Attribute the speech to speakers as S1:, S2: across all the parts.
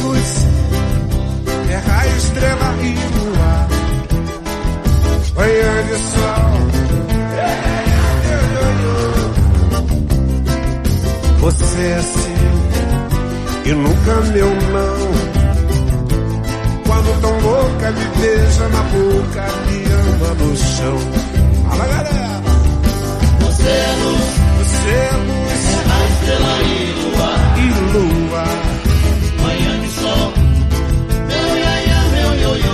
S1: luz, terra, estrela e lua, manhã de sol. Você é assim e nunca meu não. Quando tão louca me beija na boca, me ama no chão. Fala, galera!
S2: Você é luz,
S1: terra,
S2: estrela e
S1: lua,
S2: manhã de sol, meu iaia, meu ioiô.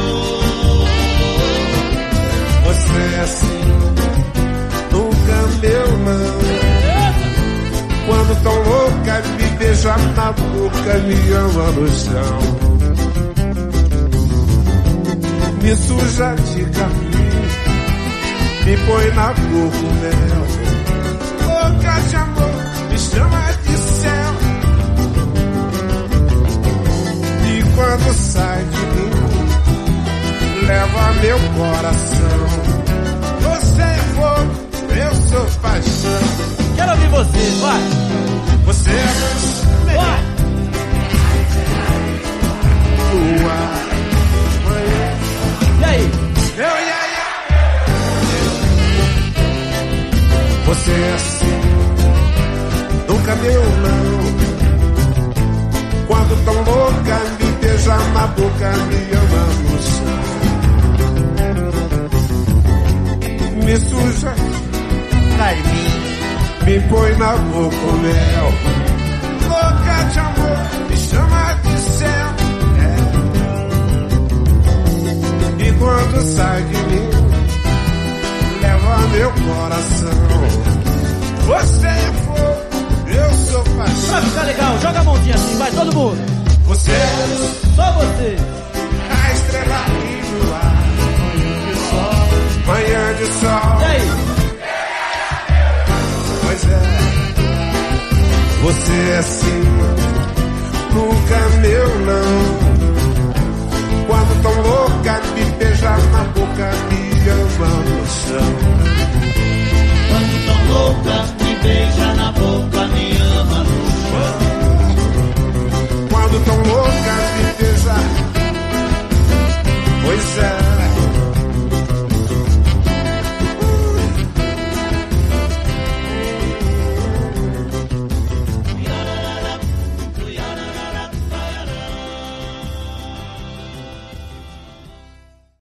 S1: você é assim, nunca meu não. Quando tão louca me beija na boca, me ama no chão. Me suja de carmim, me põe na boca o mel. Louca de amor, me chama de céu. E quando sai de mim, leva meu coração. Você é fogo, eu sou paixão.
S3: Quero ouvir vocês, vai!
S1: Você é luz,
S3: Vai!
S1: lua,
S3: E aí?
S1: meu iaia. Você é assim, nunca meu não. Quando tão louca me beija na boca, me ama no chão. Me suja,
S3: Carminho.
S1: me põe na boca o mel. Louca de amor, me chama de céu. E quando sai de mim, leva meu coração. Você é fogo, eu sou
S3: Pra
S1: paixão.
S3: ficar legal, joga a mãozinha assim, vai todo mundo.
S1: Você é luz,
S3: Só você.
S1: a estrela e lua, manhã de sol.
S3: E aí?
S1: Pois é, você é assim, nunca meu não. Quando tão louca me beija na boca, me ama no chão.
S2: Quando tão louca, me beija na boca, me